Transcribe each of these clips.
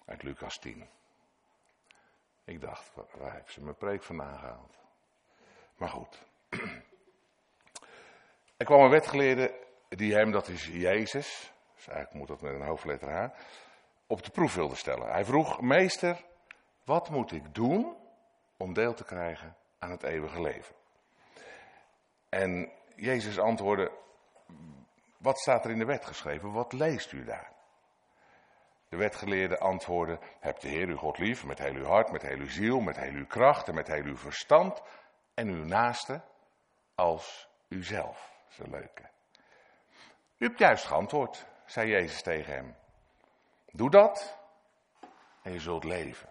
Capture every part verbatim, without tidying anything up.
Uit Lucas tien. Ik dacht, waar heeft ze mijn preek vandaan gehaald? Maar goed. Er kwam een wetgeleerde die hem, dat is Jezus, dus eigenlijk moet dat met een hoofdletter H, op de proef wilde stellen. Hij vroeg, meester, wat moet ik doen om deel te krijgen aan het eeuwige leven? En Jezus antwoordde, wat staat er in de wet geschreven? Wat leest u daar? De wetgeleerde antwoordde, heb de Heer uw God lief met heel uw hart, met heel uw ziel, met heel uw kracht en met heel uw verstand en uw naaste als uzelf. Zo leuk, hè? U hebt juist geantwoord, zei Jezus tegen hem. Doe dat en je zult leven.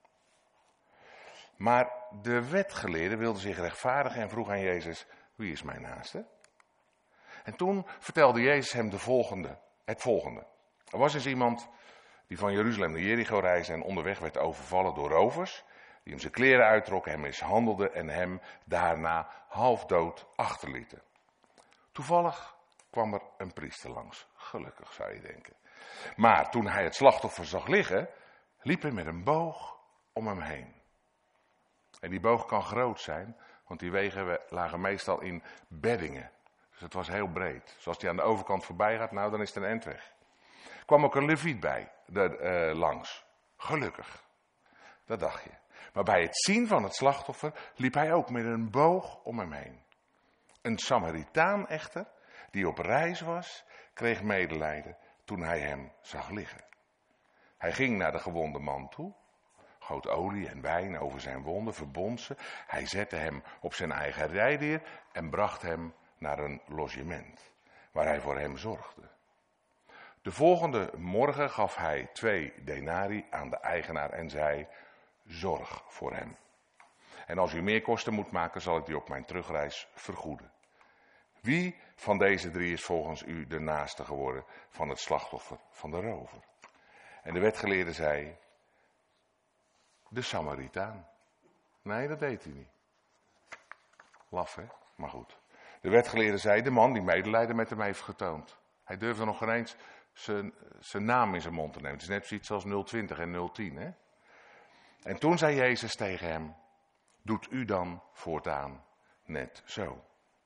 Maar de wetgeleerde wilde zich rechtvaardigen en vroeg aan Jezus, wie is mijn naaste? En toen vertelde Jezus hem de volgende, het volgende. Er was eens iemand die van Jeruzalem naar Jericho reisde en onderweg werd overvallen door rovers, die hem zijn kleren uittrokken, hem mishandelden en hem daarna half dood achterlieten. Toevallig kwam er een priester langs. Gelukkig, zou je denken. Maar toen hij het slachtoffer zag liggen, liep hij met een boog om hem heen. En die boog kan groot zijn, want die wegen lagen meestal in beddingen. Dus het was heel breed. Dus als die aan de overkant voorbij gaat, nou dan is het een endweg. Er kwam ook een leviet bij, de, uh, langs. Gelukkig. Dat dacht je. Maar bij het zien van het slachtoffer liep hij ook met een boog om hem heen. Een Samaritaan echter, die op reis was, kreeg medelijden toen hij hem zag liggen. Hij ging naar de gewonde man toe, goot olie en wijn over zijn wonden, verbond ze. Hij zette hem op zijn eigen rijdier en bracht hem naar een logement, waar hij voor hem zorgde. De volgende morgen gaf hij twee denari aan de eigenaar en zei, zorg voor hem. En als u meer kosten moet maken, zal ik die op mijn terugreis vergoeden. Wie van deze drie is volgens u de naaste geworden van het slachtoffer van de rover? En de wetgeleerde zei, de Samaritaan. Nee, dat deed hij niet. Laf, hè? Maar goed. De wetgeleerde zei, de man die medelijden met hem heeft getoond. Hij durfde nog geen eens zijn, zijn naam in zijn mond te nemen. Het is net zoiets als nul twintig en nul tien, hè? En toen zei Jezus tegen hem, doet u dan voortaan net zo.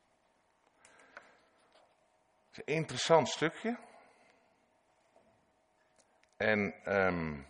Het is een interessant stukje. En um,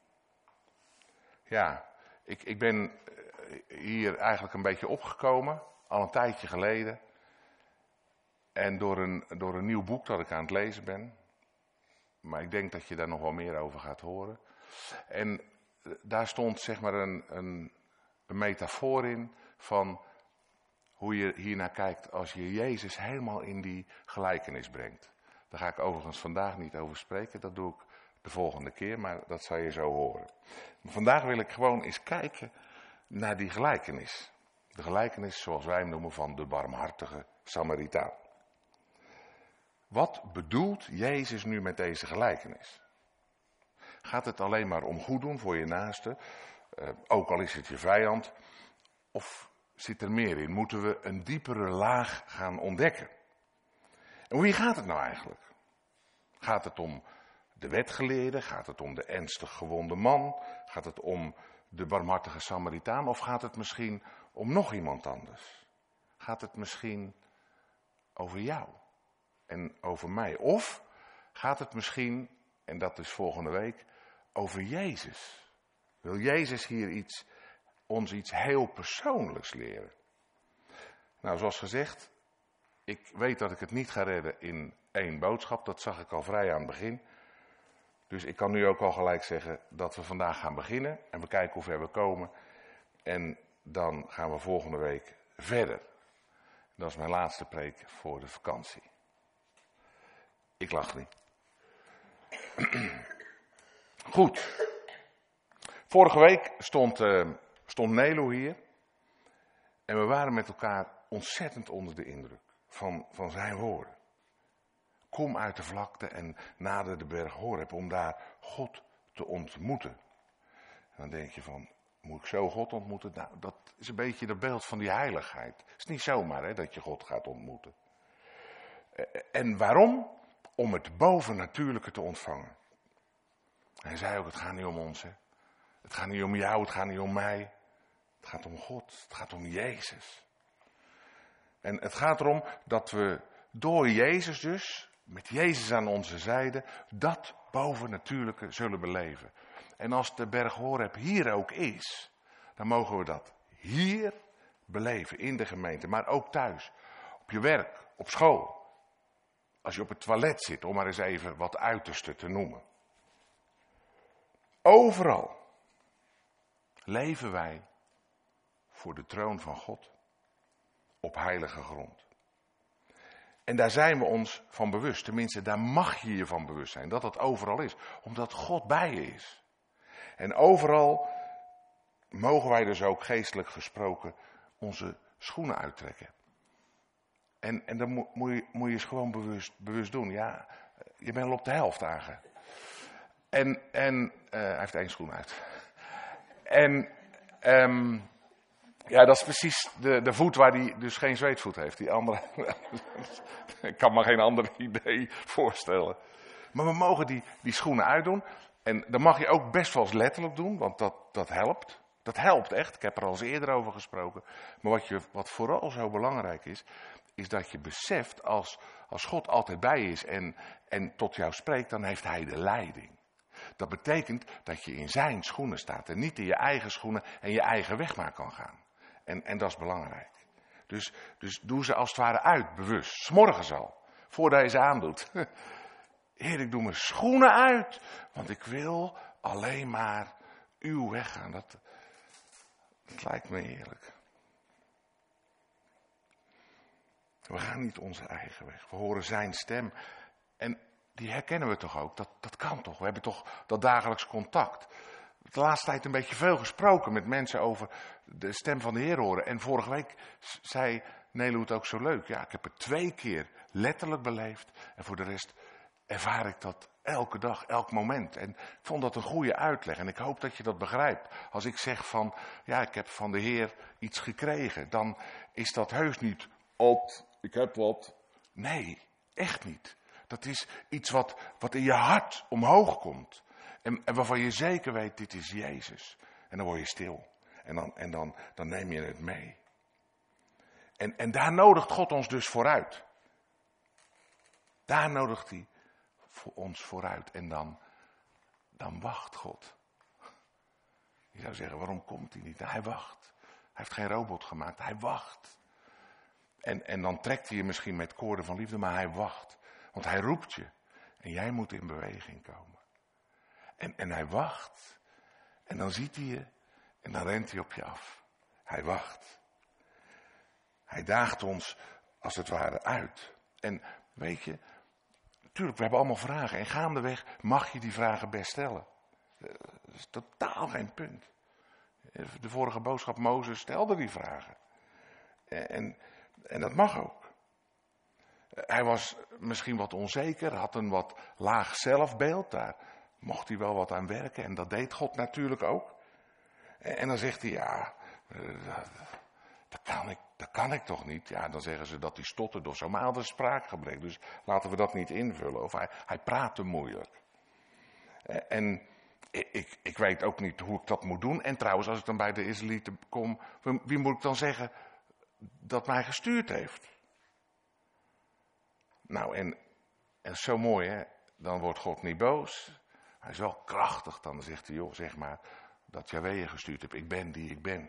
ja, ik, ik ben hier eigenlijk een beetje opgekomen, al een tijdje geleden. En door een, door een nieuw boek dat ik aan het lezen ben. Maar ik denk dat je daar nog wel meer over gaat horen. En daar stond zeg maar een, een, een metafoor in van hoe je hiernaar kijkt als je Jezus helemaal in die gelijkenis brengt. Daar ga ik overigens vandaag niet over spreken, dat doe ik de volgende keer, maar dat zal je zo horen. Maar vandaag wil ik gewoon eens kijken naar die gelijkenis. De gelijkenis zoals wij hem noemen van de barmhartige Samaritaan. Wat bedoelt Jezus nu met deze gelijkenis? Gaat het alleen maar om goed doen voor je naaste, uh, ook al is het je vijand, of zit er meer in? Moeten we een diepere laag gaan ontdekken? En wie gaat het nou eigenlijk? Gaat het om de wetgeleerde? Gaat het om de ernstig gewonde man? Gaat het om de barmhartige Samaritaan? Of gaat het misschien om nog iemand anders? Gaat het misschien over jou en over mij? Of gaat het misschien, en dat is volgende week, over Jezus? Wil Jezus hier iets, ons iets heel persoonlijks leren? Nou, zoals gezegd, ik weet dat ik het niet ga redden in één boodschap. Dat zag ik al vrij aan het begin. Dus ik kan nu ook al gelijk zeggen dat we vandaag gaan beginnen. En we kijken hoe ver we komen. En dan gaan we volgende week verder. Dat is mijn laatste preek voor de vakantie. Ik lach niet. Goed. Vorige week stond, uh, stond Nelo hier. En we waren met elkaar ontzettend onder de indruk van, van zijn woorden. Kom uit de vlakte en nader de berg Horeb om daar God te ontmoeten. En dan denk je van, moet ik zo God ontmoeten? Nou, dat is een beetje dat beeld van die heiligheid. Het is niet zomaar hè, dat je God gaat ontmoeten. En waarom? Om het bovennatuurlijke te ontvangen. Hij zei ook, het gaat niet om ons. Hè. Het gaat niet om jou, het gaat niet om mij. Het gaat om God, het gaat om Jezus. En het gaat erom dat we door Jezus dus, met Jezus aan onze zijde, dat bovennatuurlijke zullen beleven. En als de berg Horeb hier ook is, dan mogen we dat hier beleven, in de gemeente, maar ook thuis. Op je werk, op school. Als je op het toilet zit, om maar eens even wat uiterste te noemen. Overal leven wij voor de troon van God. Op heilige grond. En daar zijn we ons van bewust. Tenminste, daar mag je je van bewust zijn. Dat dat overal is. Omdat God bij je is. En overal mogen wij dus ook geestelijk gesproken onze schoenen uittrekken. En, en dat moet, moet, je, moet je eens gewoon bewust, bewust doen. Ja, je bent al op de helft aange. En, en uh, hij heeft één schoen uit. En um, ja, dat is precies de, de voet waar hij dus geen zweetvoet heeft. Die andere, ik kan me geen ander idee voorstellen. Maar we mogen die, die schoenen uitdoen. En dat mag je ook best wel eens letterlijk doen, want dat, dat helpt. Dat helpt echt, ik heb er al eens eerder over gesproken. Maar wat, je, wat vooral zo belangrijk is, is dat je beseft als, als God altijd bij je is en, en tot jou spreekt, dan heeft hij de leiding. Dat betekent dat je in zijn schoenen staat en niet in je eigen schoenen en je eigen weg maar kan gaan. En, en dat is belangrijk. Dus, dus doe ze als het ware uit, bewust. 's Morgens al, voordat je ze aandoet. Heer, ik doe mijn schoenen uit, want ik wil alleen maar uw weg gaan. Dat, dat lijkt me heerlijk. We gaan niet onze eigen weg. We horen zijn stem. En die herkennen we toch ook? Dat, dat kan toch? We hebben toch dat dagelijks contact. De laatste tijd een beetje veel gesproken met mensen over de stem van de Heer horen. En vorige week zei Nelu het ook zo leuk. Ja, ik heb het twee keer letterlijk beleefd. En voor de rest ervaar ik dat elke dag, elk moment. En ik vond dat een goede uitleg. En ik hoop dat je dat begrijpt. Als ik zeg van, ja, ik heb van de Heer iets gekregen. Dan is dat heus niet op, ik heb wat. Nee, echt niet. Dat is iets wat, wat in je hart omhoog komt. En, en waarvan je zeker weet, dit is Jezus. En dan word je stil. En dan, en dan, dan neem je het mee. En, en daar nodigt God ons dus vooruit. Daar nodigt hij voor ons vooruit. En dan, dan wacht God. Je zou zeggen, waarom komt hij niet? Hij wacht. Hij heeft geen robot gemaakt. Hij wacht. En, en dan trekt hij je misschien met koorden van liefde, maar hij wacht. Want hij roept je. En jij moet in beweging komen. En, en hij wacht. En dan ziet hij je. En dan rent hij op je af. Hij wacht. Hij daagt ons als het ware uit. En weet je, natuurlijk, we hebben allemaal vragen. En gaandeweg mag je die vragen best stellen. Dat is totaal geen punt. De vorige boodschap, Mozes stelde die vragen. En, en dat mag ook. Hij was misschien wat onzeker, had een wat laag zelfbeeld. Daar mocht hij wel wat aan werken en dat deed God natuurlijk ook. En dan zegt hij, ja, dat kan ik, dat kan ik toch niet. Ja, dan zeggen ze dat hij stottert of zo, maar hij had een spraakgebrek. Dus laten we dat niet invullen. Of hij, hij praat te moeilijk. En ik, ik weet ook niet hoe ik dat moet doen. En trouwens, als ik dan bij de Israëlieten kom, wie moet ik dan zeggen dat mij gestuurd heeft? Nou, en, en zo mooi, hè. Dan wordt God niet boos. Hij is wel krachtig. Dan zegt hij, joh, zeg maar, dat Yahweh je gestuurd hebt. Ik ben die ik ben.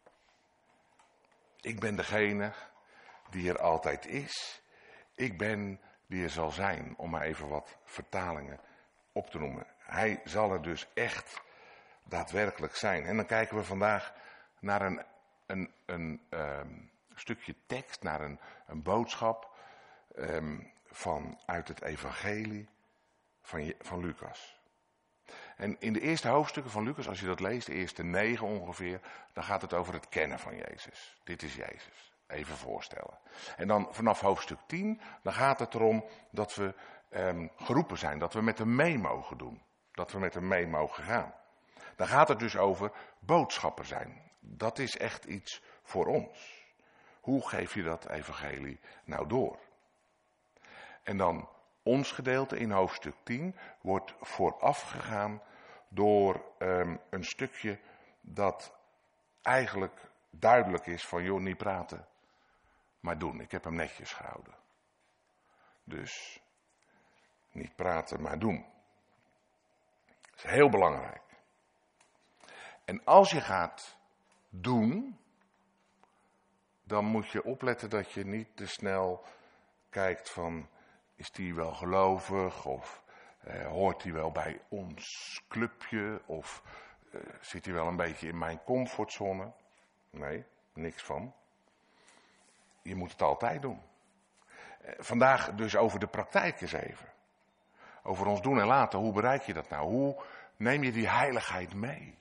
Ik ben degene die er altijd is. Ik ben die er zal zijn. Om maar even wat vertalingen op te noemen. Hij zal er dus echt daadwerkelijk zijn. En dan kijken we vandaag naar een, een, een um, stukje tekst, naar een, een boodschap um, van, uit het evangelie van, van Lucas. En in de eerste hoofdstukken van Lucas, als je dat leest, de eerste negen ongeveer, dan gaat het over het kennen van Jezus. Dit is Jezus. Even voorstellen. En dan vanaf hoofdstuk tien, dan gaat het erom dat we um, geroepen zijn, dat we met hem mee mogen doen. Dat we met hem mee mogen gaan. Dan gaat het dus over boodschapper zijn. Dat is echt iets voor ons. Hoe geef je dat evangelie nou door? En dan ons gedeelte in hoofdstuk tien wordt voorafgegaan door um, een stukje dat eigenlijk duidelijk is van, joh, niet praten, maar doen. Ik heb hem netjes gehouden. Dus niet praten, maar doen. Dat is heel belangrijk. En als je gaat doen, dan moet je opletten dat je niet te snel kijkt van, is die wel gelovig? Of eh, hoort hij wel bij ons clubje? Of eh, zit hij wel een beetje in mijn comfortzone? Nee, niks van. Je moet het altijd doen. Eh, vandaag dus over de praktijk eens even. Over ons doen en laten. Hoe bereik je dat nou? Hoe neem je die heiligheid mee?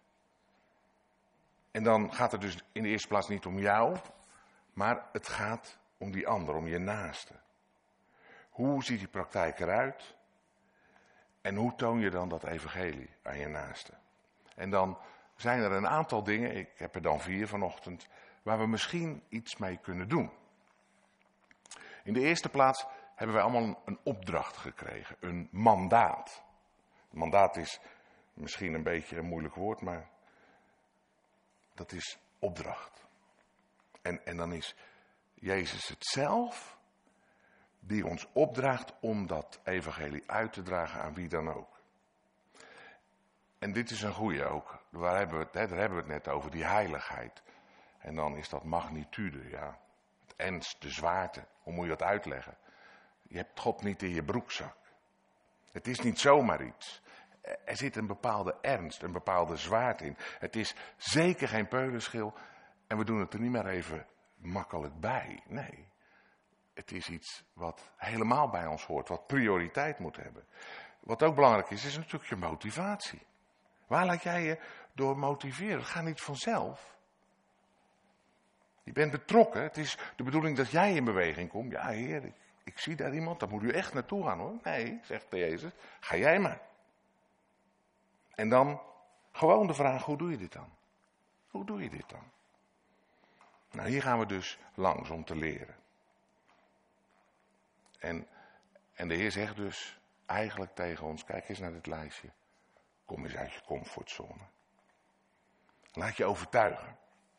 En dan gaat het dus in de eerste plaats niet om jou, maar het gaat om die ander, om je naaste. Hoe ziet die praktijk eruit? En hoe toon je dan dat evangelie aan je naaste? En dan zijn er een aantal dingen, ik heb er dan vier vanochtend, waar we misschien iets mee kunnen doen. In de eerste plaats hebben wij allemaal een opdracht gekregen, een mandaat. Mandaat is misschien een beetje een moeilijk woord, maar dat is opdracht. En, en dan is Jezus het zelf die ons opdraagt om dat evangelie uit te dragen aan wie dan ook. En dit is een goeie ook. Waar hebben we het, hè, daar hebben we het net over, die heiligheid. En dan is dat magnitude, ja. Het ernst, de zwaarte. Hoe moet je dat uitleggen? Je hebt God niet in je broekzak. Het is niet zomaar iets. Er zit een bepaalde ernst, een bepaalde zwaarte in. Het is zeker geen peulenschil. En we doen het er niet meer even makkelijk bij. Nee. Het is iets wat helemaal bij ons hoort. Wat prioriteit moet hebben. Wat ook belangrijk is, is natuurlijk je motivatie. Waar laat jij je door motiveren? Het gaat niet vanzelf. Je bent betrokken. Het is de bedoeling dat jij in beweging komt. Ja, Heer, ik, ik zie daar iemand. Daar moet u echt naartoe gaan, hoor. Nee, zegt de Jezus. Ga jij maar. En dan gewoon de vraag, hoe doe je dit dan? Hoe doe je dit dan? Nou, hier gaan we dus langs om te leren. En, en de Heer zegt dus eigenlijk tegen ons, kijk eens naar dit lijstje. Kom eens uit je comfortzone. Laat je overtuigen.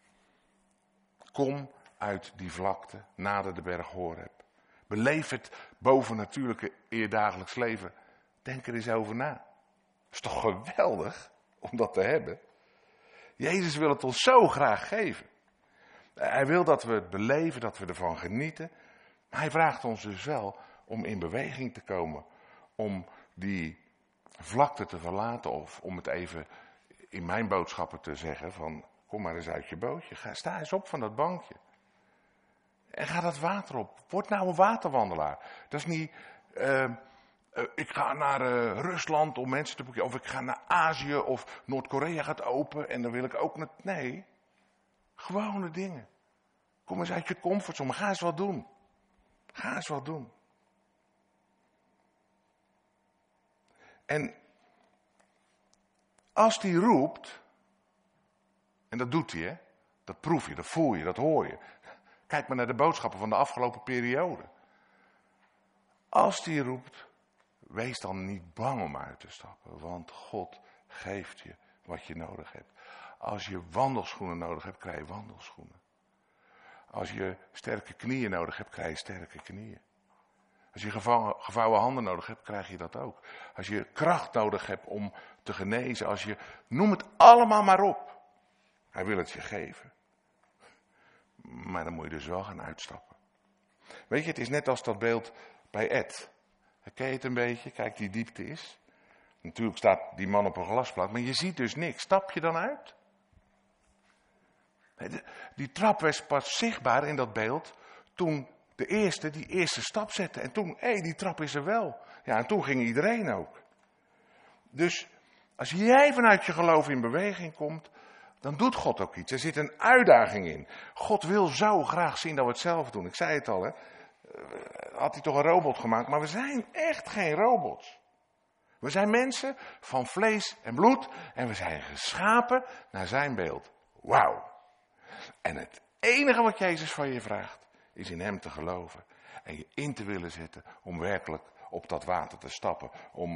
Kom uit die vlakte, nader de berg Horeb. Beleef het bovennatuurlijke eerdagelijks leven. Denk er eens over na. Het is toch geweldig om dat te hebben. Jezus wil het ons zo graag geven. Hij wil dat we het beleven, dat we ervan genieten. Maar hij vraagt ons dus wel om in beweging te komen. Om die vlakte te verlaten of om het even in mijn boodschappen te zeggen van kom maar eens uit je bootje. Ga, sta eens op van dat bankje. En ga dat water op. Word nou een waterwandelaar. Dat is niet, uh, uh, ik ga naar uh, Rusland om mensen te boeken. Of ik ga naar Azië of Noord-Korea gaat open en dan wil ik ook naar... Nee, gewone dingen. Kom eens uit je comfortzone. Ga eens wat doen. Ga eens wat doen. En als die roept, en dat doet hij, hè, dat proef je, dat voel je, dat hoor je. Kijk maar naar de boodschappen van de afgelopen periode. Als die roept, wees dan niet bang om uit te stappen, want God geeft je wat je nodig hebt. Als je wandelschoenen nodig hebt, krijg je wandelschoenen. Als je sterke knieën nodig hebt, krijg je sterke knieën. Als je gevouwen, gevouwen handen nodig hebt, krijg je dat ook. Als je kracht nodig hebt om te genezen, als je, noem het allemaal maar op. Hij wil het je geven. Maar dan moet je dus wel gaan uitstappen. Weet je, het is net als dat beeld bij Ed. Ken je het een beetje? Kijk, die diepte is. Natuurlijk staat die man op een glasplaat, maar je ziet dus niks. Stap je dan uit? Die trap was pas zichtbaar in dat beeld toen de eerste die eerste stap zette. En toen, hé, hey, die trap is er wel. Ja, en toen ging iedereen ook. Dus als jij vanuit je geloof in beweging komt, dan doet God ook iets. Er zit een uitdaging in. God wil zo graag zien dat we het zelf doen. Ik zei het al, hè. Had hij toch een robot gemaakt, maar we zijn echt geen robots. We zijn mensen van vlees en bloed en we zijn geschapen naar zijn beeld. Wauw. En het enige wat Jezus van je vraagt, is in hem te geloven. En je in te willen zetten om werkelijk op dat water te stappen. Om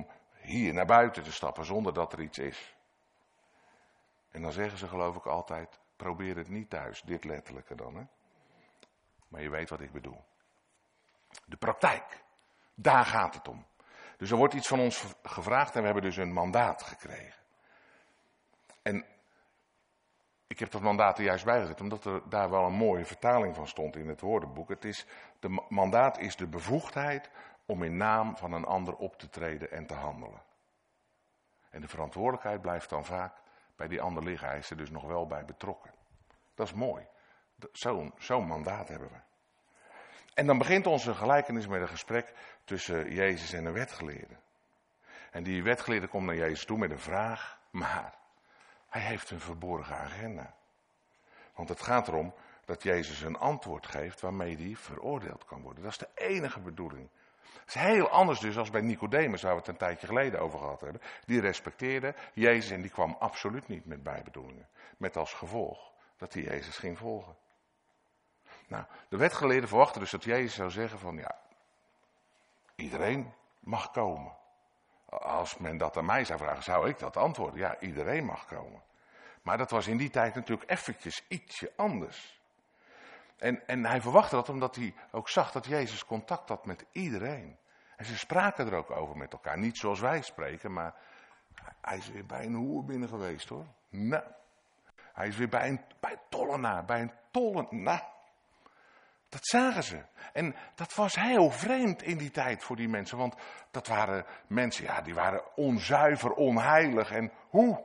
hier naar buiten te stappen zonder dat er iets is. En dan zeggen ze geloof ik altijd, probeer het niet thuis, dit letterlijke dan. Hè? Maar je weet wat ik bedoel. De praktijk, daar gaat het om. Dus er wordt iets van ons gevraagd en we hebben dus een mandaat gekregen. En ik heb dat mandaat er juist bijgezet, omdat er daar wel een mooie vertaling van stond in het woordenboek. Het is, de mandaat is de bevoegdheid om in naam van een ander op te treden en te handelen. En de verantwoordelijkheid blijft dan vaak bij die ander liggen. Hij is er dus nog wel bij betrokken. Dat is mooi. Zo'n zo'n mandaat hebben we. En dan begint onze gelijkenis met een gesprek tussen Jezus en een wetgeleerde. En die wetgeleerde komt naar Jezus toe met een vraag, maar hij heeft een verborgen agenda. Want het gaat erom dat Jezus een antwoord geeft waarmee hij veroordeeld kan worden. Dat is de enige bedoeling. Het is heel anders dus als bij Nicodemus, waar we het een tijdje geleden over gehad hebben. Die respecteerde Jezus en die kwam absoluut niet met bijbedoelingen. Met als gevolg dat hij Jezus ging volgen. Nou, de wetgeleerden verwachten dus dat Jezus zou zeggen van ja, iedereen mag komen. Als men dat aan mij zou vragen, zou ik dat antwoorden. Ja, iedereen mag komen. Maar dat was in die tijd natuurlijk eventjes ietsje anders. En, en hij verwachtte dat omdat hij ook zag dat Jezus contact had met iedereen. En ze spraken er ook over met elkaar. Niet zoals wij spreken, maar hij is weer bij een hoer binnen geweest hoor. Nou, hij is weer bij een, bij een tollenaar, bij een tollenaar. Dat zagen ze. En dat was heel vreemd in die tijd voor die mensen. Want dat waren mensen, ja, die waren onzuiver, onheilig. En hoe?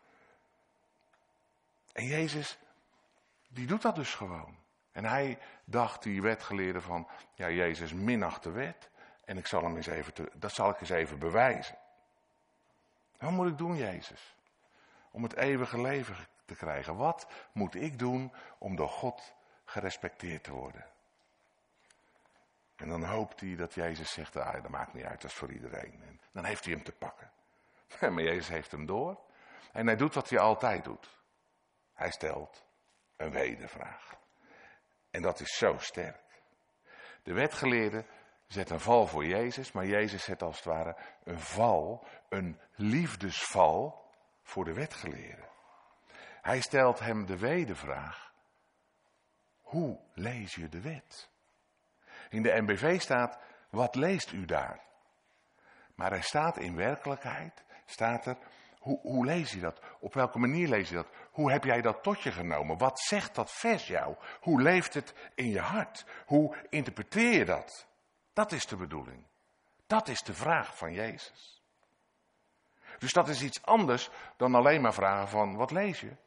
En Jezus, die doet dat dus gewoon. En hij dacht, die wetgeleerde van, ja, Jezus minacht de wet. En ik zal hem eens even, te, dat zal ik eens even bewijzen. Wat moet ik doen, Jezus? Om het eeuwige leven te krijgen. Wat moet ik doen om door God gerespecteerd te worden? En dan hoopt hij dat Jezus zegt, ah, dat maakt niet uit, dat is voor iedereen. En dan heeft hij hem te pakken. Maar Jezus heeft hem door. En hij doet wat hij altijd doet. Hij stelt een wedervraag. En dat is zo sterk. De wetgeleerde zet een val voor Jezus, maar Jezus zet als het ware een val, een liefdesval voor de wetgeleerde. Hij stelt hem de wedervraag. Hoe lees je de wet? In de N B V staat, wat leest u daar? Maar er staat in werkelijkheid, staat er, hoe, hoe lees je dat? Op welke manier lees je dat? Hoe heb jij dat tot je genomen? Wat zegt dat vers jou? Hoe leeft het in je hart? Hoe interpreteer je dat? Dat is de bedoeling. Dat is de vraag van Jezus. Dus dat is iets anders dan alleen maar vragen van, wat lees je?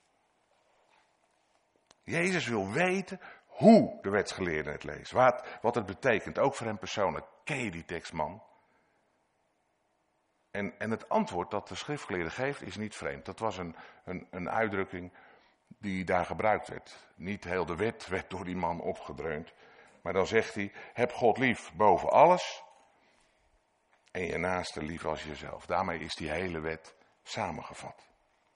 Jezus wil weten hoe de wetsgeleerde het leest. Wat, wat het betekent, ook voor hem persoonlijk. Ken je die tekst, man? En, en het antwoord dat de schriftgeleerde geeft is niet vreemd. Dat was een, een, een uitdrukking die daar gebruikt werd. Niet heel de wet werd door die man opgedreund. Maar dan zegt hij, heb God lief boven alles en je naaste lief als jezelf. Daarmee is die hele wet samengevat.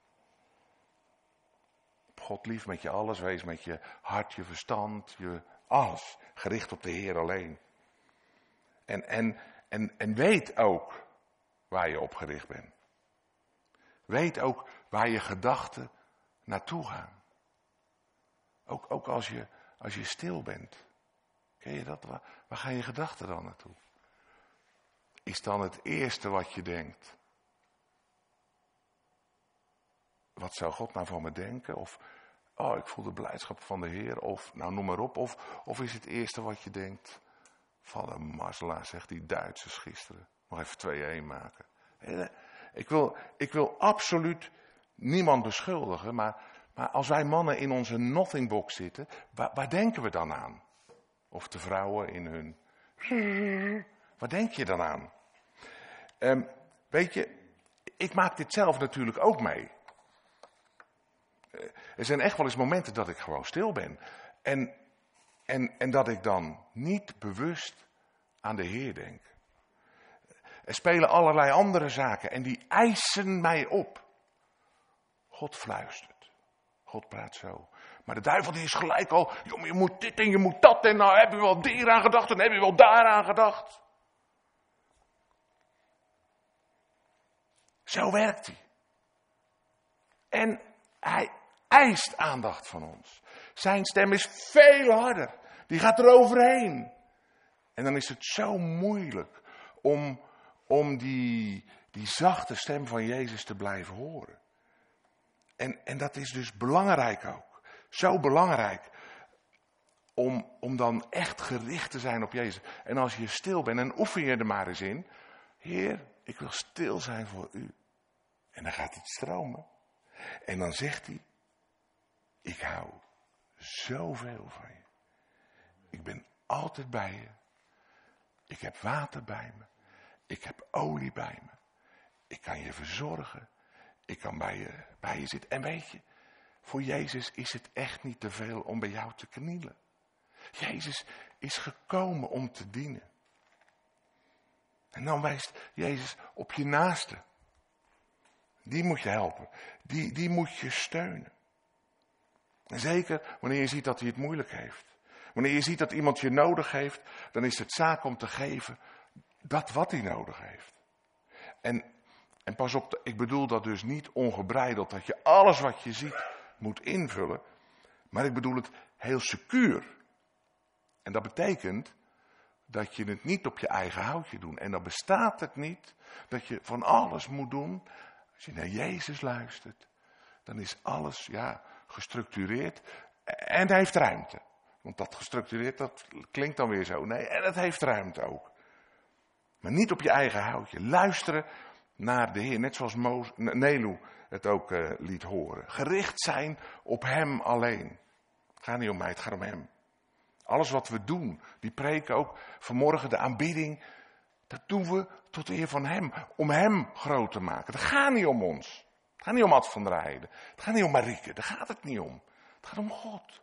God lief met je alles, wees met je hart, je verstand, je alles. Gericht op de Heer alleen. En, en, en, en weet ook waar je op gericht bent. Weet ook waar je gedachten naartoe gaan. Ook, ook als, je, als je stil bent. Ken je dat? Waar, waar gaan je gedachten dan naartoe? Is dan het eerste wat je denkt? Wat zou God nou van me denken? Of, oh, ik voel de blijdschap van de Heer. Of, nou noem maar op. Of, of is het eerste wat je denkt? Van een mazzelaar, zegt die Duitsers gisteren. Nog even twee-een maken. Ik wil, ik wil absoluut niemand beschuldigen. Maar, maar als wij mannen in onze nothing box zitten. Waar, waar denken we dan aan? Of de vrouwen in hun... Waar denk je dan aan? Um, weet je, ik maak dit zelf natuurlijk ook mee. Er zijn echt wel eens momenten dat ik gewoon stil ben. En, en, en dat ik dan niet bewust aan de Heer denk. Er spelen allerlei andere zaken en die eisen mij op. God fluistert. God praat zo. Maar de duivel die is gelijk al, joh, je moet dit en je moet dat en nou heb je wel hier aan gedacht en heb je wel daar aan gedacht. Zo werkt hij. En hij eist aandacht van ons. Zijn stem is veel harder. Die gaat er overheen. En dan is het zo moeilijk om, om die, die zachte stem van Jezus te blijven horen. En, en dat is dus belangrijk ook. Zo belangrijk. Om, om dan echt gericht te zijn op Jezus. En als je stil bent, en oefen je er maar eens in. Heer, ik wil stil zijn voor u. En dan gaat het stromen. En dan zegt hij, ik hou zoveel van je. Ik ben altijd bij je. Ik heb water bij me. Ik heb olie bij me. Ik kan je verzorgen. Ik kan bij je, bij je zitten. En weet je, voor Jezus is het echt niet te veel om bij jou te knielen. Jezus is gekomen om te dienen. En dan wijst Jezus op je naaste. Die moet je helpen. Die, die moet je steunen. En zeker wanneer je ziet dat hij het moeilijk heeft. Wanneer je ziet dat iemand je nodig heeft, dan is het zaak om te geven dat wat hij nodig heeft. En, en pas op, ik bedoel dat dus niet ongebreideld, dat je alles wat je ziet moet invullen. Maar ik bedoel het heel secuur. En dat betekent dat je het niet op je eigen houtje doet. En dan bestaat het niet dat je van alles moet doen. Als je naar Jezus luistert, dan is alles ja, gestructureerd en het heeft ruimte. Want dat gestructureerd, dat klinkt dan weer zo. Nee, en het heeft ruimte ook. Maar niet op je eigen houtje. Luisteren naar de Heer, net zoals Mo- Nelu het ook uh, liet horen. Gericht zijn op Hem alleen. Het gaat niet om mij, het gaat om Hem. Alles wat we doen, die preken ook vanmorgen, de aanbidding, dat doen we tot eer van Hem. Om Hem groot te maken. Het gaat niet om ons. Het gaat niet om Ad van der Heijden. Het gaat niet om Marieke. Daar gaat het niet om. Het gaat om God.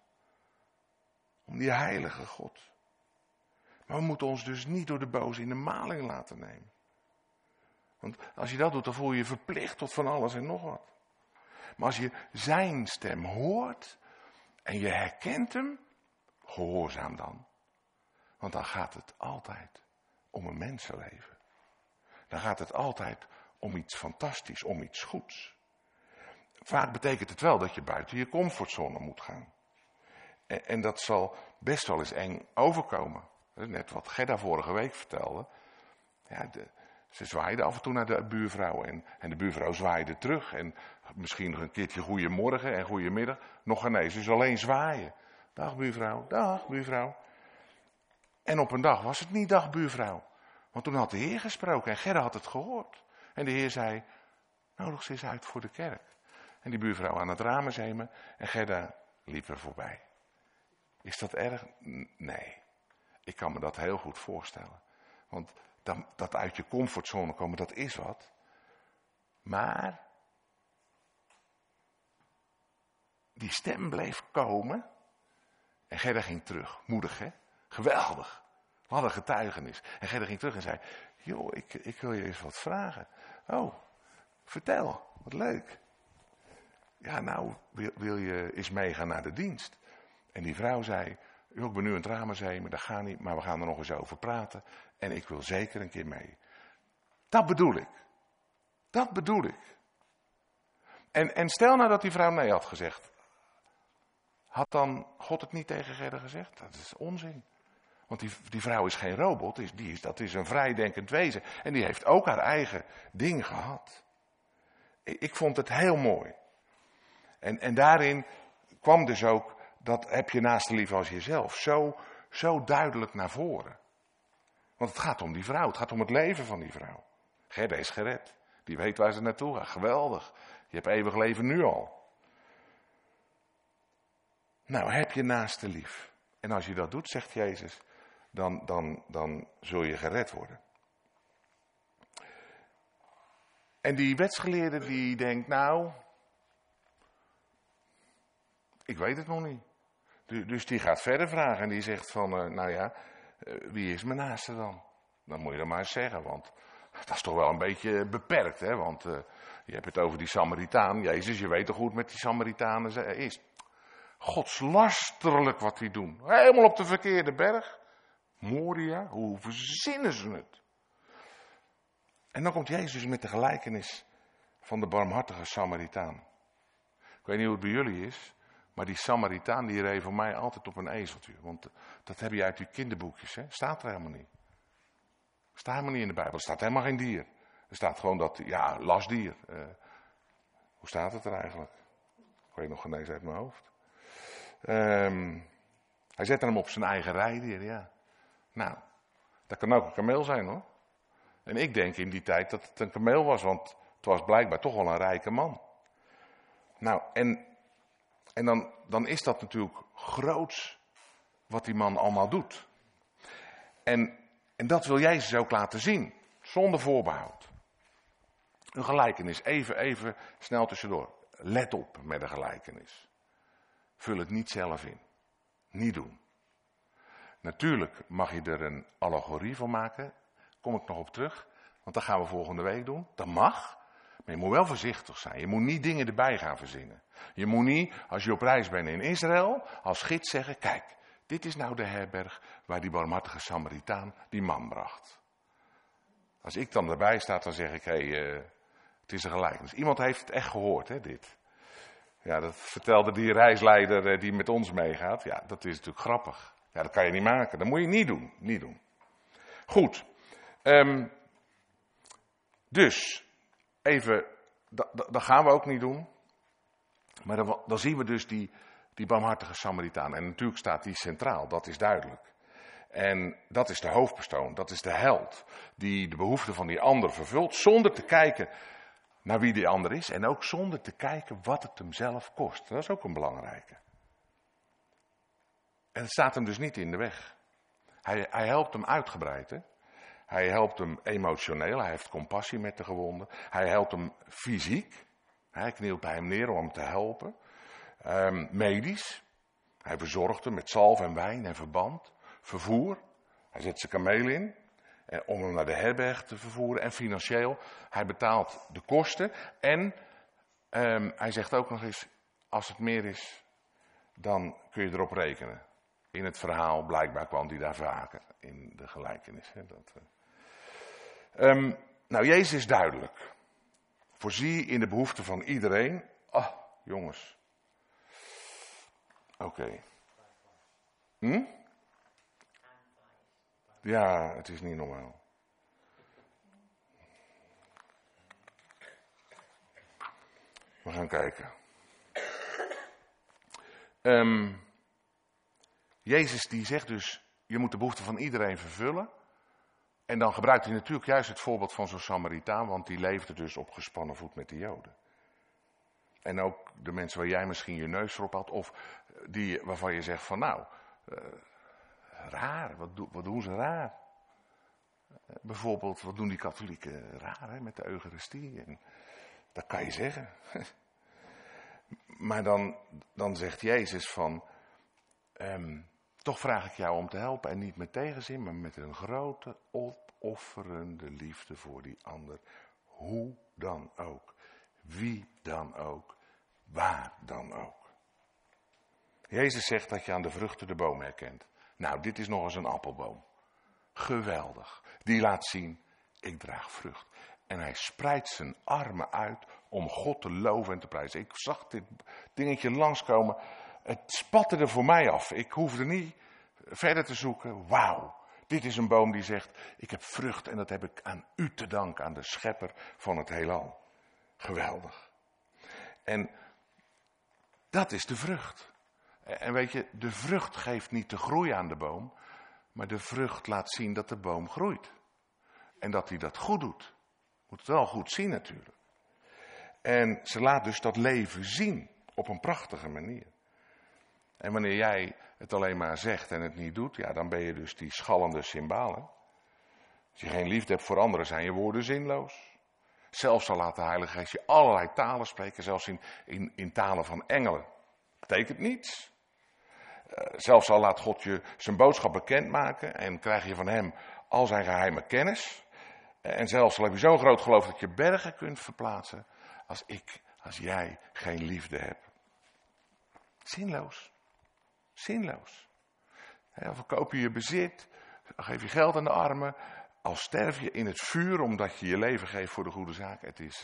Om die heilige God. Maar we moeten ons dus niet door de boze in de maling laten nemen. Want als je dat doet, dan voel je je verplicht tot van alles en nog wat. Maar als je zijn stem hoort en je herkent hem, gehoorzaam dan. Want dan gaat het altijd om een mensenleven. Dan gaat het altijd om iets fantastisch, om iets goeds. Vaak betekent het wel dat je buiten je comfortzone moet gaan. En, en dat zal best wel eens eng overkomen. Net wat Gerda vorige week vertelde. Ja, de, ze zwaaide af en toe naar de buurvrouw. En, en de buurvrouw zwaaide terug. En misschien nog een keertje goeiemorgen en goeiemiddag. Nog geen nee, ze is alleen zwaaien. Dag buurvrouw, dag buurvrouw. En op een dag was het niet dag buurvrouw. Want toen had de Heer gesproken en Gerda had het gehoord. En de Heer zei, nodig ze eens uit voor de kerk. En die buurvrouw aan het ramen zemen en Gerda liep er voorbij. Is dat erg? Nee. Ik kan me dat heel goed voorstellen. Want dat, dat uit je comfortzone komen, dat is wat. Maar die stem bleef komen. En Gerda ging terug. Moedig, hè? Geweldig. We hadden getuigenis. En Gerda ging terug en zei, joh, ik, ik wil je eens wat vragen. Oh, vertel. Wat leuk. Ja, nou, wil, wil je eens meegaan naar de dienst? En die vrouw zei, ik ben nu in het Ramenzeemen, dat gaat niet, maar we gaan er nog eens over praten. En ik wil zeker een keer mee. Dat bedoel ik. Dat bedoel ik. En, en stel nou dat die vrouw nee had gezegd. Had dan God het niet tegen Gerda gezegd? Dat is onzin. Want die, die vrouw is geen robot, die is, die is, dat is een vrijdenkend wezen. En die heeft ook haar eigen ding gehad. Ik, ik vond het heel mooi. En, en daarin kwam dus ook, dat heb je naast de lief als jezelf, zo, zo duidelijk naar voren. Want het gaat om die vrouw, het gaat om het leven van die vrouw. Gerda is gered, die weet waar ze naartoe gaat, geweldig. Je hebt eeuwig leven nu al. Nou, heb je naast de lief. En als je dat doet, zegt Jezus, dan, dan, dan zul je gered worden. En die wetsgeleerde die denkt, nou, ik weet het nog niet. Dus die gaat verder vragen en die zegt van, uh, nou ja, uh, wie is mijn naaste dan? Dan moet je dat maar eens zeggen, want dat is toch wel een beetje beperkt, hè? Want uh, je hebt het over die Samaritaan. Jezus, je weet toch hoe het met die Samaritanen is. Godslasterlijk wat die doen. Helemaal op de verkeerde berg. Moria, hoe verzinnen ze het? En dan komt Jezus met de gelijkenis van de barmhartige Samaritaan. Ik weet niet hoe het bij jullie is, maar die Samaritaan die reed voor mij altijd op een ezeltje. Want dat heb je uit die kinderboekjes, hè? Staat er helemaal niet. Staat helemaal niet in de Bijbel. Er staat helemaal geen dier. Er staat gewoon dat, ja, lastdier. Uh, hoe staat het er eigenlijk? Ik weet nog geen eens uit mijn hoofd. Um, hij zette hem op zijn eigen rijdier, ja. Nou, dat kan ook een kameel zijn, hoor. En ik denk in die tijd dat het een kameel was, want het was blijkbaar toch wel een rijke man. Nou, en, en dan, dan is dat natuurlijk groots wat die man allemaal doet. En, en dat wil Jezus ook laten zien, zonder voorbehoud. Een gelijkenis, even, even snel tussendoor. Let op met een gelijkenis. Vul het niet zelf in. Niet doen. Natuurlijk mag je er een allegorie van maken. Kom ik nog op terug. Want dat gaan we volgende week doen. Dat mag. Maar je moet wel voorzichtig zijn. Je moet niet dingen erbij gaan verzinnen. Je moet niet, als je op reis bent in Israël, als gids zeggen, kijk, dit is nou de herberg waar die barmhartige Samaritaan die man bracht. Als ik dan erbij sta, dan zeg ik, hé, hey, uh, het is een gelijkenis. Iemand heeft het echt gehoord, hè, dit. Ja, dat vertelde die reisleider uh, die met ons meegaat. Ja, dat is natuurlijk grappig. Ja, dat kan je niet maken. Dat moet je niet doen. Niet doen. Goed. Um, dus, even, dat, dat gaan we ook niet doen. Maar dan, dan zien we dus die, die barmhartige Samaritaan. En natuurlijk staat die centraal, dat is duidelijk. En dat is de hoofdpersoon, dat is de held. Die de behoeften van die ander vervult, zonder te kijken naar wie die ander is. En ook zonder te kijken wat het hem zelf kost. Dat is ook een belangrijke. En het staat hem dus niet in de weg. Hij, hij helpt hem uitgebreid, hè. Hij helpt hem emotioneel, hij heeft compassie met de gewonden. Hij helpt hem fysiek. Hij knielt bij hem neer om hem te helpen. Um, medisch. Hij verzorgt hem met zalf en wijn en verband. Vervoer. Hij zet zijn kameel in. En om hem naar de herberg te vervoeren. En financieel. Hij betaalt de kosten. En um, hij zegt ook nog eens. Als het meer is. Dan kun je erop rekenen. In het verhaal blijkbaar kwam hij daar vaker. In de gelijkenis. Hè, dat, uh. um, nou, Jezus is duidelijk. Voorzie in de behoeften van iedereen. Ah, jongens. Oké. Okay. Hm? Ja, het is niet normaal. We gaan kijken. Um, Jezus die zegt dus, je moet de behoeften van iedereen vervullen. En dan gebruikt hij natuurlijk juist het voorbeeld van zo'n Samaritaan, want die leefde dus op gespannen voet met de Joden. En ook de mensen waar jij misschien je neus erop had, of die waarvan je zegt van nou, uh, raar, wat, do, wat doen ze raar? Uh, bijvoorbeeld, wat doen die katholieken raar, hè, met de Eucharistie? En dat kan je zeggen. Maar dan, dan zegt Jezus van, um, toch vraag ik jou om te helpen en niet met tegenzin, maar met een grote opofferende liefde voor die ander. Hoe dan ook, wie dan ook, waar dan ook. Jezus zegt dat je aan de vruchten de boom herkent. Nou, dit is nog eens een appelboom. Geweldig. Die laat zien, ik draag vrucht. En hij spreidt zijn armen uit om God te loven en te prijzen. Ik zag dit dingetje langskomen. Het spatte er voor mij af. Ik hoefde niet verder te zoeken. Wauw. Dit is een boom die zegt, ik heb vrucht en dat heb ik aan u te danken, aan de schepper van het heelal. Geweldig. En dat is de vrucht. En weet je, de vrucht geeft niet de groei aan de boom, maar de vrucht laat zien dat de boom groeit. En dat hij dat goed doet. Moet het wel goed zien natuurlijk. En ze laat dus dat leven zien op een prachtige manier. En wanneer jij het alleen maar zegt en het niet doet, ja, dan ben je dus die schallende cymbalen. Als je geen liefde hebt voor anderen, zijn je woorden zinloos. Zelfs al laat de Heilige Geest je allerlei talen spreken, zelfs in, in, in talen van engelen. Betekent niets. Uh, zelfs al laat God je zijn boodschap bekendmaken en krijg je van hem al zijn geheime kennis. Uh, en zelfs al heb je zo'n groot geloof dat je bergen kunt verplaatsen, als ik, als jij geen liefde hebt. Zinloos. Zinloos. Of verkoop je je bezit, dan geef je geld aan de armen, al sterf je in het vuur omdat je je leven geeft voor de goede zaak. Het is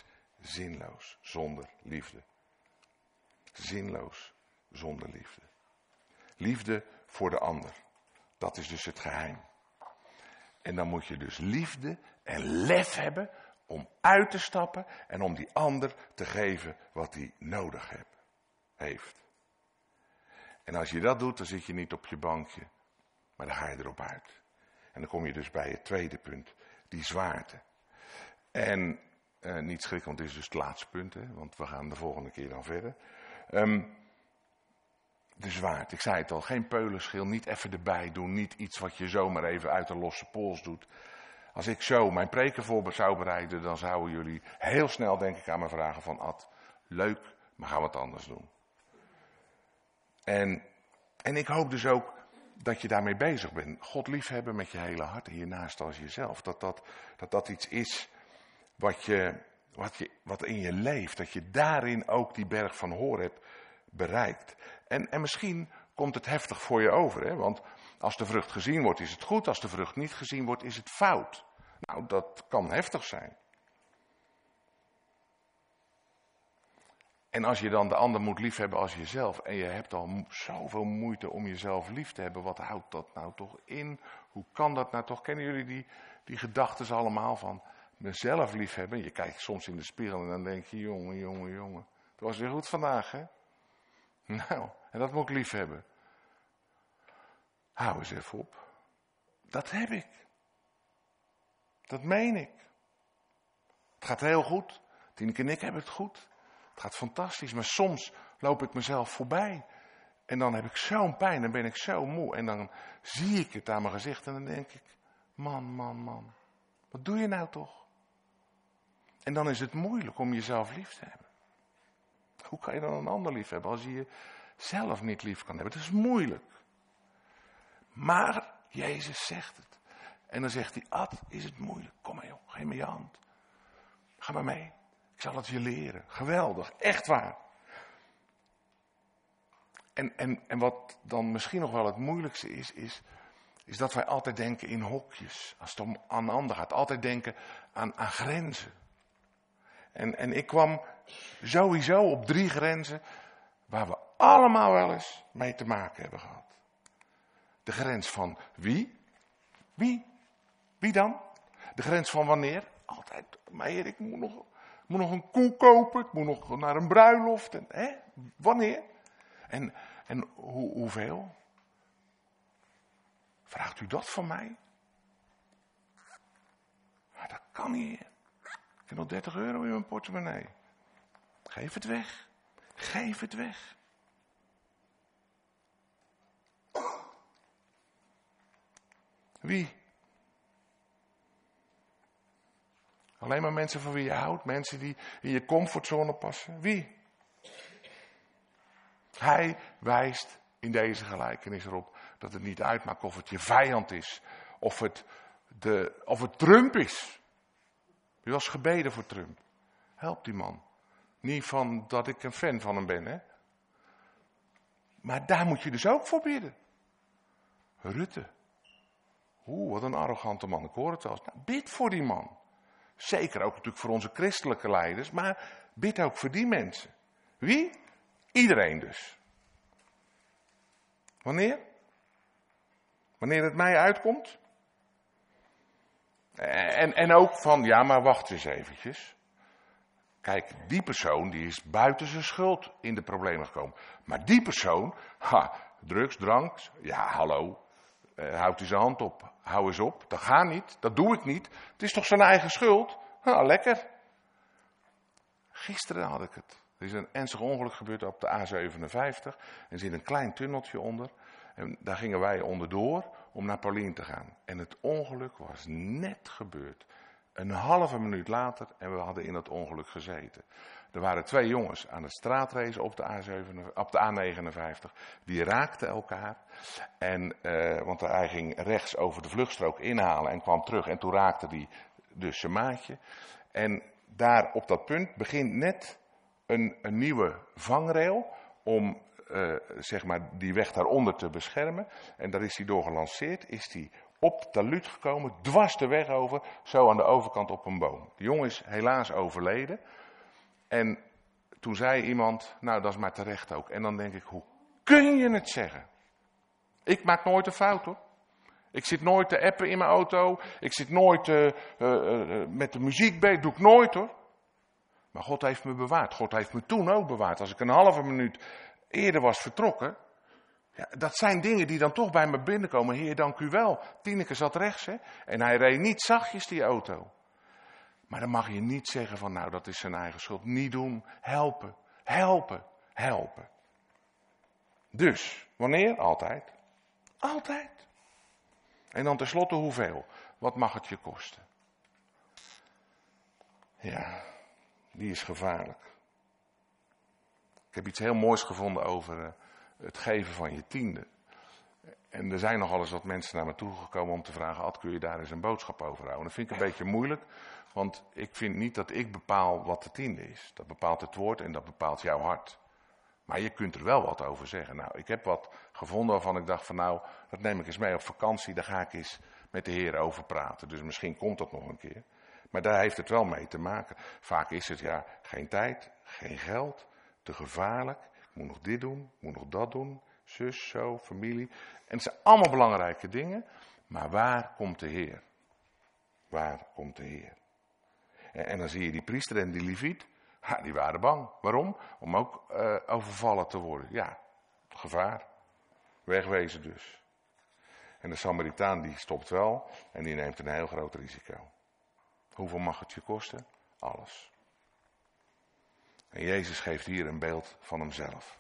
zinloos zonder liefde. Zinloos zonder liefde. Liefde voor de ander. Dat is dus het geheim. En dan moet je dus liefde en lef hebben om uit te stappen en om die ander te geven wat hij nodig heb, heeft. En als je dat doet, dan zit je niet op je bankje, maar dan ga je erop uit. En dan kom je dus bij het tweede punt, die zwaarte. En eh, niet schrikken, want dit is dus het laatste punt, hè, want we gaan de volgende keer dan verder. Um, de zwaarte, ik zei het al, geen peulenschil, niet even erbij doen, niet iets wat je zomaar even uit de losse pols doet. Als ik zo mijn preken voor zou bereiden, dan zouden jullie heel snel denk ik aan me vragen van Ad, leuk, maar gaan we het anders doen. En, en ik hoop dus ook dat je daarmee bezig bent. God liefhebben met je hele hart en je naaste als jezelf. Dat dat, dat, dat iets is wat, je, wat, je, wat in je leeft. Dat je daarin ook die berg van Horeb bereikt. En, en misschien komt het heftig voor je over. Hè? Want als de vrucht gezien wordt is het goed. Als de vrucht niet gezien wordt is het fout. Nou, dat kan heftig zijn. En als je dan de ander moet liefhebben als jezelf. En je hebt al zoveel moeite om jezelf lief te hebben. Wat houdt dat nou toch in? Hoe kan dat nou toch? Kennen jullie die, die gedachten allemaal van mezelf liefhebben? Je kijkt soms in de spiegel en dan denk je, jongen, jongen, jongen. Het was weer goed vandaag, hè? Nou, en dat moet ik liefhebben. Hou eens even op. Dat heb ik. Dat meen ik. Het gaat heel goed. Tineke en ik hebben het goed. Het gaat fantastisch, maar soms loop ik mezelf voorbij. En dan heb ik zo'n pijn, dan ben ik zo moe. En dan zie ik het aan mijn gezicht en dan denk ik, man, man, man. Wat doe je nou toch? En dan is het moeilijk om jezelf lief te hebben. Hoe kan je dan een ander lief hebben als je jezelf niet lief kan hebben? Dat is moeilijk. Maar Jezus zegt het. En dan zegt hij, Ad, is het moeilijk? Kom maar joh, geef me je hand. Ga maar mee. Ik zal het je leren. Geweldig, echt waar. En, en, en wat dan misschien nog wel het moeilijkste is, is, is dat wij altijd denken in hokjes. Als het om aan een ander gaat. Altijd denken aan, aan grenzen. En, en ik kwam sowieso op drie grenzen waar we allemaal wel eens mee te maken hebben gehad. De grens van wie? Wie? Wie dan? De grens van wanneer? Altijd, Meijer, ik moet nog, moet nog een koe kopen, ik moet nog naar een bruiloft. En, hè? Wanneer? En, en hoe, hoeveel? Vraagt u dat van mij? Maar dat kan niet. Ik heb nog dertig euro in mijn portemonnee. Geef het weg. Geef het weg. Wie? Alleen maar mensen van wie je houdt. Mensen die in je comfortzone passen. Wie? Hij wijst in deze gelijkenis erop dat het niet uitmaakt of het je vijand is. Of het, de, of het Trump is. U was gebeden voor Trump. Help die man. Niet van dat ik een fan van hem ben, hè. Maar daar moet je dus ook voor bidden. Rutte. Oeh, wat een arrogante man. Ik hoor het wel eens. Nou, bid voor die man. Zeker ook natuurlijk voor onze christelijke leiders. Maar bid ook voor die mensen. Wie? Iedereen dus. Wanneer? Wanneer het mij uitkomt? En, en ook van, ja maar wacht eens eventjes. Kijk, die persoon die is buiten zijn schuld in de problemen gekomen. Maar die persoon, ha, drugs, drank, ja hallo. Uh, houdt hij zijn hand op. Hou eens op. Dat gaat niet. Dat doe ik niet. Het is toch zijn eigen schuld? Nou, lekker. Gisteren had ik het. Er is een ernstig ongeluk gebeurd op de A zevenenvijftig. Er zit een klein tunneltje onder. En daar gingen wij onderdoor om naar Paulien te gaan. En het ongeluk was net gebeurd. Een halve minuut later en we hadden in dat ongeluk gezeten. Er waren twee jongens aan het straatracen op de, A zeven, op de A negenenvijftig. Die raakten elkaar. En, uh, want hij ging rechts over de vluchtstrook inhalen en kwam terug. En toen raakte hij dus zijn maatje. En daar op dat punt begint net een, een nieuwe vangrail om uh, zeg maar die weg daaronder te beschermen. En daar is hij door gelanceerd. Is hij op de talud gekomen, dwars de weg over, zo aan de overkant op een boom. De jongen is helaas overleden. En toen zei iemand, nou dat is maar terecht ook. En dan denk ik, hoe kun je het zeggen? Ik maak nooit een fout hoor. Ik zit nooit te appen in mijn auto. Ik zit nooit uh, uh, uh, met de muziek bij. Doe ik nooit hoor. Maar God heeft me bewaard. God heeft me toen ook bewaard. Als ik een halve minuut eerder was vertrokken. Ja, dat zijn dingen die dan toch bij me binnenkomen. Heer, dank u wel. Tineke zat rechts hè. En hij reed niet zachtjes die auto. Maar dan mag je niet zeggen van nou dat is zijn eigen schuld. Niet doen. Helpen. Helpen. Helpen. Dus, wanneer? Altijd. Altijd. En dan tenslotte hoeveel? Wat mag het je kosten? Ja, die is gevaarlijk. Ik heb iets heel moois gevonden over uh, het geven van je tiende. En er zijn nogal eens wat mensen naar me toe gekomen om te vragen, Ad, kun je daar eens een boodschap over houden? Dat vind ik een beetje moeilijk, want ik vind niet dat ik bepaal wat de tiende is. Dat bepaalt het woord en dat bepaalt jouw hart. Maar je kunt er wel wat over zeggen. Nou, ik heb wat gevonden waarvan ik dacht van nou, dat neem ik eens mee op vakantie. Daar ga ik eens met de Heer over praten. Dus misschien komt dat nog een keer. Maar daar heeft het wel mee te maken. Vaak is het ja, geen tijd, geen geld, te gevaarlijk. Ik moet nog dit doen, ik moet nog dat doen. Zus, zo, familie. En het zijn allemaal belangrijke dingen. Maar waar komt de Heer? Waar komt de Heer? En, en dan zie je die priester en die leviet. Ja, die waren bang. Waarom? Om ook uh, overvallen te worden. Ja, gevaar. Wegwezen dus. En de Samaritaan die stopt wel en die neemt een heel groot risico. Hoeveel mag het je kosten? Alles. En Jezus geeft hier een beeld van hemzelf.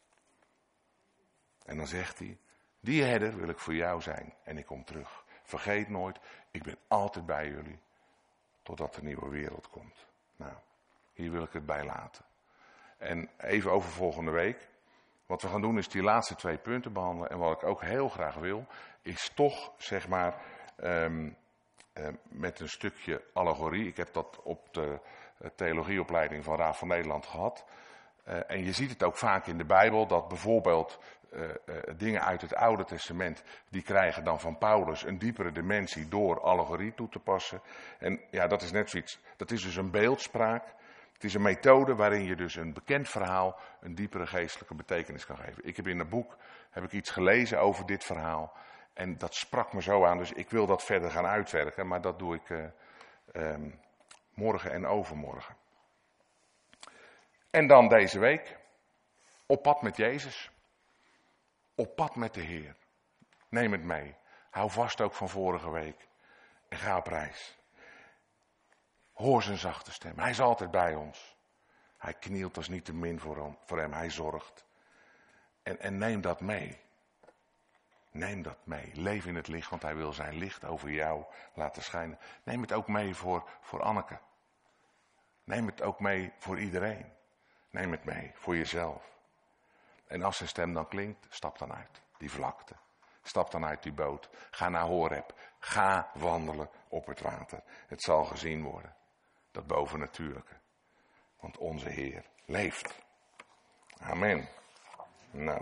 En dan zegt hij, die herder wil ik voor jou zijn en ik kom terug. Vergeet nooit, ik ben altijd bij jullie totdat de nieuwe wereld komt. Nou. Hier wil ik het bij laten. En even over volgende week. Wat we gaan doen is die laatste twee punten behandelen. En wat ik ook heel graag wil, is toch zeg maar um, uh, met een stukje allegorie. Ik heb dat op de uh, theologieopleiding van Raad van Nederland gehad. Uh, en je ziet het ook vaak in de Bijbel dat bijvoorbeeld uh, uh, dingen uit het Oude Testament, die krijgen dan van Paulus een diepere dimensie door allegorie toe te passen. En ja, dat is net zoiets, dat is dus een beeldspraak. Het is een methode waarin je dus een bekend verhaal een diepere geestelijke betekenis kan geven. Ik heb in een boek heb ik iets gelezen over dit verhaal en dat sprak me zo aan. Dus ik wil dat verder gaan uitwerken, maar dat doe ik uh, um, morgen en overmorgen. En dan deze week, op pad met Jezus. Op pad met de Heer. Neem het mee. Hou vast ook van vorige week. En ga op reis. Hoor zijn zachte stem. Hij is altijd bij ons. Hij knielt als niet te min voor hem. Voor hem. Hij zorgt. En, en neem dat mee. Neem dat mee. Leef in het licht, want hij wil zijn licht over jou laten schijnen. Neem het ook mee voor, voor Anneke. Neem het ook mee voor iedereen. Neem het mee voor jezelf. En als zijn stem dan klinkt, stap dan uit die vlakte. Stap dan uit die boot. Ga naar Horeb. Ga wandelen op het water. Het zal gezien worden. Dat bovennatuurlijke. Want onze Heer leeft. Amen. Nou.